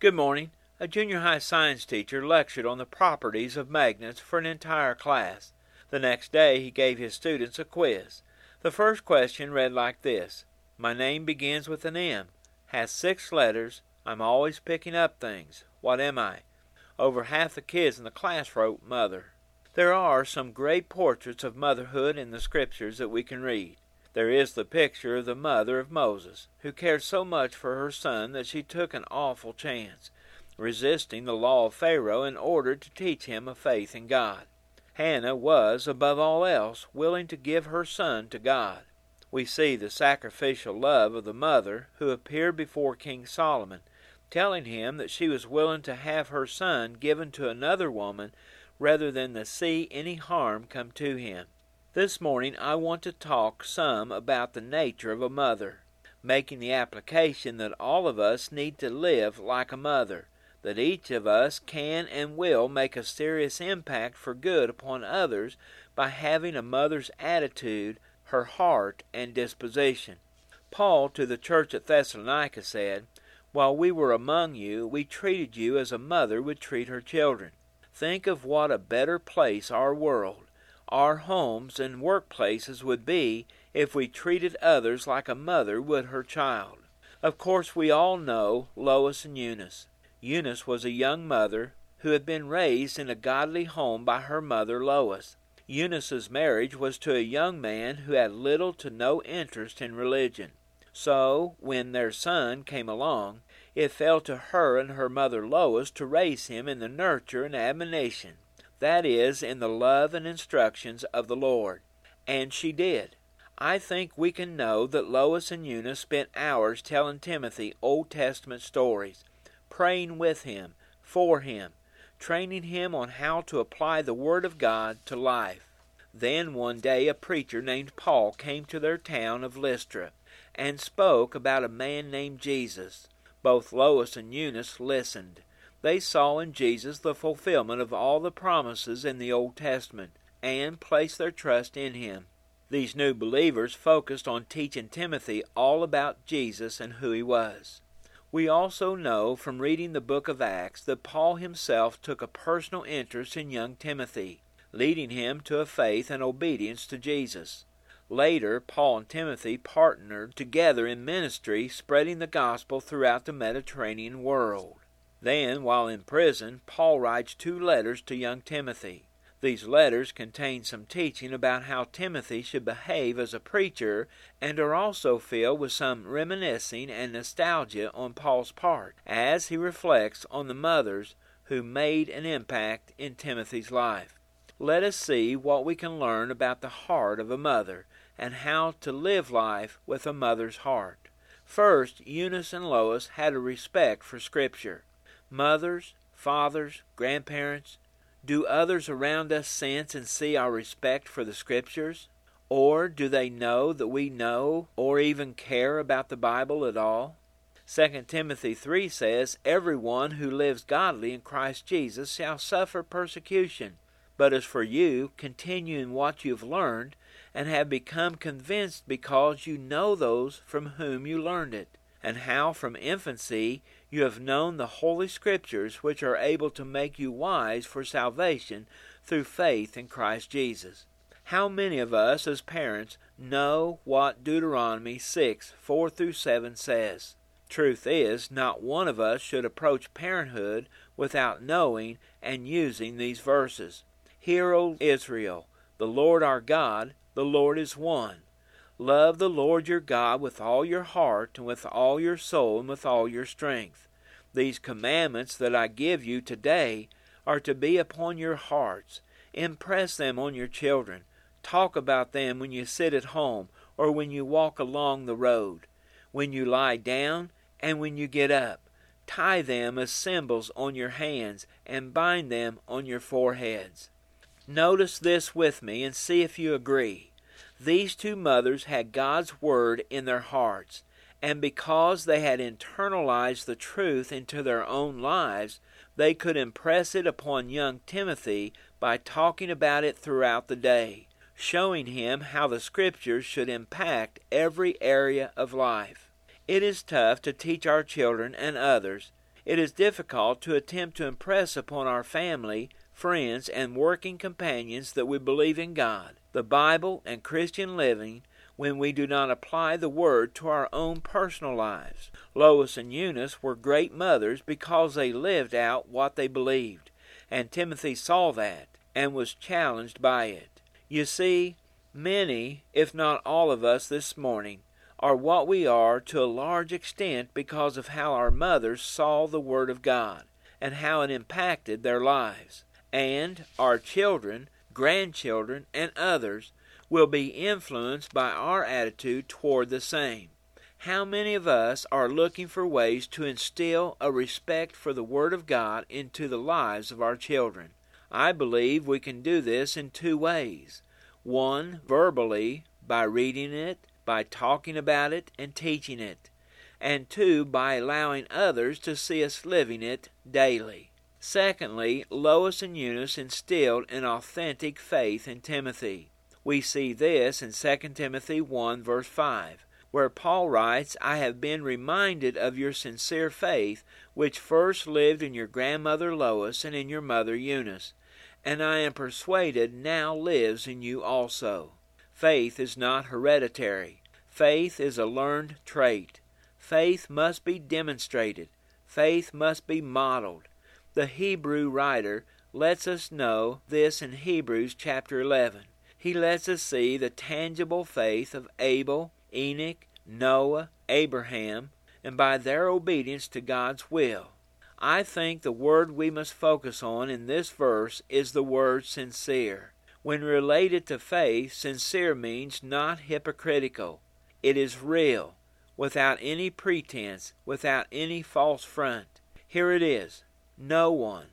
Good morning. A junior high science teacher lectured on the properties of magnets for an entire class. The next day he gave his students a quiz. The first question read like this: My name begins with an M, has 6 letters, I'm always picking up things. What am I? Over half the kids in the class wrote mother. There are some great portraits of motherhood in the scriptures that we can read. There is the picture of the mother of Moses, who cared so much for her son that she took an awful chance, resisting the law of Pharaoh in order to teach him a faith in God. Hannah was, above all else, willing to give her son to God. We see the sacrificial love of the mother who appeared before King Solomon, telling him that she was willing to have her son given to another woman rather than to see any harm come to him. This morning I want to talk some about the nature of a mother, making the application that all of us need to live like a mother, that each of us can and will make a serious impact for good upon others by having a mother's attitude, her heart, and disposition. Paul to the church at Thessalonica said, While we were among you, we treated you as a mother would treat her children. Think of what a better place our world, our homes and workplaces would be if we treated others like a mother would her child. Of course, we all know Lois and Eunice. Eunice was a young mother who had been raised in a godly home by her mother Lois. Eunice's marriage was to a young man who had little to no interest in religion. So, when their son came along, it fell to her and her mother Lois to raise him in the nurture and admonition, that is, in the love and instructions of the Lord. And she did. I think we can know that Lois and Eunice spent hours telling Timothy Old Testament stories, praying with him, for him, training him on how to apply the Word of God to life. Then one day a preacher named Paul came to their town of Lystra and spoke about a man named Jesus. Both Lois and Eunice listened. They saw in Jesus the fulfillment of all the promises in the Old Testament and placed their trust in him. These new believers focused on teaching Timothy all about Jesus and who he was. We also know from reading the book of Acts that Paul himself took a personal interest in young Timothy, leading him to a faith and obedience to Jesus. Later, Paul and Timothy partnered together in ministry, spreading the gospel throughout the Mediterranean world. Then, while in prison, Paul writes 2 letters to young Timothy. These letters contain some teaching about how Timothy should behave as a preacher and are also filled with some reminiscing and nostalgia on Paul's part as he reflects on the mothers who made an impact in Timothy's life. Let us see what we can learn about the heart of a mother and how to live life with a mother's heart. First, Eunice and Lois had a respect for Scripture. Mothers, fathers, grandparents, do others around us sense and see our respect for the Scriptures? Or do they know that we know or even care about the Bible at all? 2 Timothy 3 says, Everyone who lives godly in Christ Jesus shall suffer persecution. But as for you, continue in what you have learned and have become convinced because you know those from whom you learned it, and how from infancy you have known the Holy Scriptures, which are able to make you wise for salvation through faith in Christ Jesus. How many of us as parents know what Deuteronomy 6:4-7 says? Truth is, not one of us should approach parenthood without knowing and using these verses. Hear, O Israel, the Lord our God, the Lord is one. Love the Lord your God with all your heart and with all your soul and with all your strength. These commandments that I give you today are to be upon your hearts. Impress them on your children. Talk about them when you sit at home or when you walk along the road, when you lie down and when you get up. Tie them as symbols on your hands and bind them on your foreheads. Notice this with me and see if you agree. These 2 mothers had God's Word in their hearts, and because they had internalized the truth into their own lives, they could impress it upon young Timothy by talking about it throughout the day, showing him how the Scriptures should impact every area of life. It is tough to teach our children and others It is difficult to attempt to impress upon our family, friends, and working companions that we believe in God, the Bible, and Christian living when we do not apply the Word to our own personal lives. Lois and Eunice were great mothers because they lived out what they believed, and Timothy saw that and was challenged by it. You see, many, if not all of us this morning, are what we are to a large extent because of how our mothers saw the Word of God and how it impacted their lives. And our children, grandchildren, and others will be influenced by our attitude toward the same. How many of us are looking for ways to instill a respect for the Word of God into the lives of our children? I believe we can do this in two ways. One, verbally, by reading it, by talking about it and teaching it. And two, by allowing others to see us living it daily. Secondly, Lois and Eunice instilled an authentic faith in Timothy. We see this in 2 Timothy 1 verse 5, where Paul writes, I have been reminded of your sincere faith, which first lived in your grandmother Lois and in your mother Eunice, and I am persuaded now lives in you also. Faith is not hereditary. Faith is a learned trait. Faith must be demonstrated. Faith must be modeled. The Hebrew writer lets us know this in Hebrews chapter 11. He lets us see the tangible faith of Abel, Enoch, Noah, Abraham, and by their obedience to God's will. I think the word we must focus on in this verse is the word sincere. When related to faith, sincere means not hypocritical. It is real, without any pretense, without any false front. Here it is. No one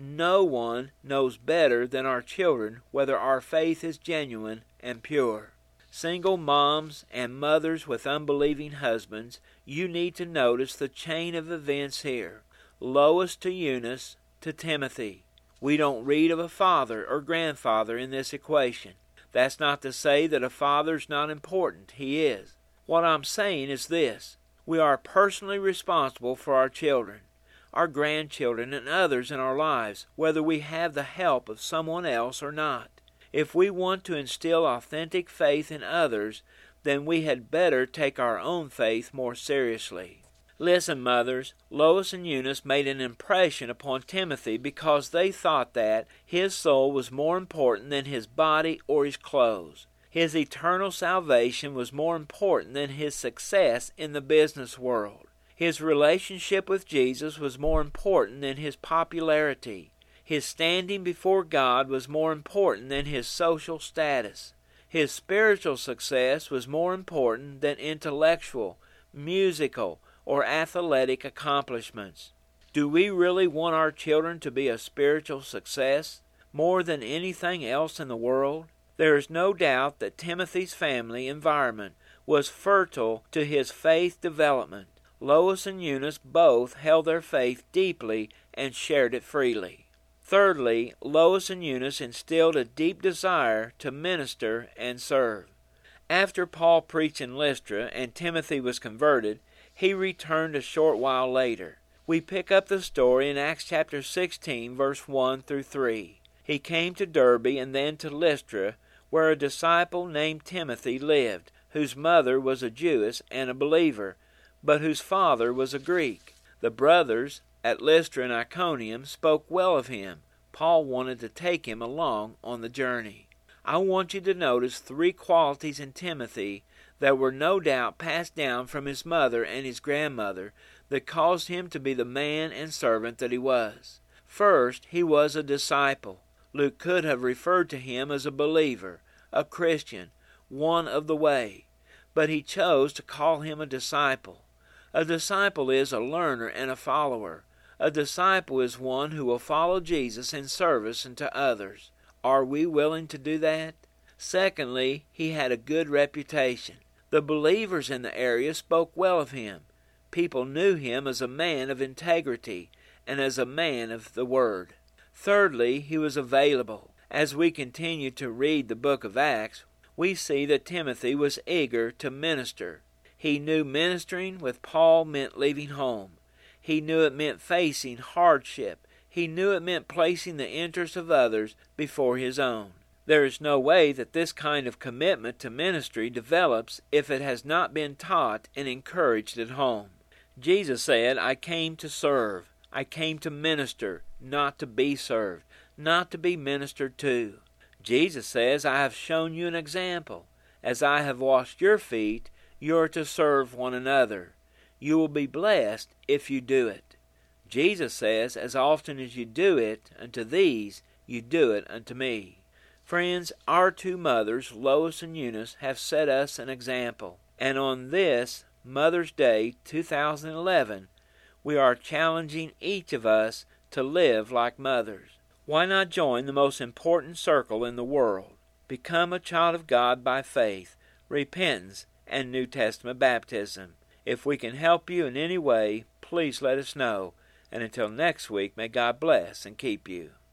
knows better than our children whether our faith is genuine and pure. Single moms and mothers with unbelieving husbands, you need to notice the chain of events here. Lois to Eunice to Timothy. We don't read of a father or grandfather in this equation. That's not to say that a father's not important. He is. What I'm saying is this. We are personally responsible for our children, our grandchildren, and others in our lives, whether we have the help of someone else or not. If we want to instill authentic faith in others, then we had better take our own faith more seriously. Listen, mothers, Lois and Eunice made an impression upon Timothy because they thought that his soul was more important than his body or his clothes. His eternal salvation was more important than his success in the business world. His relationship with Jesus was more important than his popularity. His standing before God was more important than his social status. His spiritual success was more important than intellectual, musical, or athletic accomplishments. Do we really want our children to be a spiritual success more than anything else in the world? There is no doubt that Timothy's family environment was fertile to his faith development. Lois and Eunice both held their faith deeply and shared it freely. Thirdly, Lois and Eunice instilled a deep desire to minister and serve. After Paul preached in Lystra and Timothy was converted, he returned a short while later. We pick up the story in Acts chapter 16, verse 1 through 3. He came to Derbe and then to Lystra, where a disciple named Timothy lived, whose mother was a Jewess and a believer, but whose father was a Greek. The brothers at Lystra and Iconium spoke well of him. Paul wanted to take him along on the journey. I want you to notice three qualities in Timothy that were no doubt passed down from his mother and his grandmother that caused him to be the man and servant that he was. First, he was a disciple. Luke could have referred to him as a believer, a Christian, one of the way, but he chose to call him a disciple. A disciple is a learner and a follower. A disciple is one who will follow Jesus in service unto others. Are we willing to do that? Secondly, he had a good reputation. The believers in the area spoke well of him. People knew him as a man of integrity and as a man of the Word. Thirdly, he was available. As we continue to read the book of Acts, we see that Timothy was eager to minister. He knew ministering with Paul meant leaving home. He knew it meant facing hardship. He knew it meant placing the interests of others before his own. There is no way that this kind of commitment to ministry develops if it has not been taught and encouraged at home. Jesus said, I came to serve. I came to minister, not to be served, not to be ministered to. Jesus says, I have shown you an example. As I have washed your feet, you are to serve one another. You will be blessed if you do it. Jesus says, as often as you do it unto these, you do it unto me. Friends, our two mothers, Lois and Eunice, have set us an example. And on this Mother's Day 2011, we are challenging each of us to live like mothers. Why not join the most important circle in the world? Become a child of God by faith, repentance, and New Testament baptism. If we can help you in any way, please let us know. And until next week, may God bless and keep you.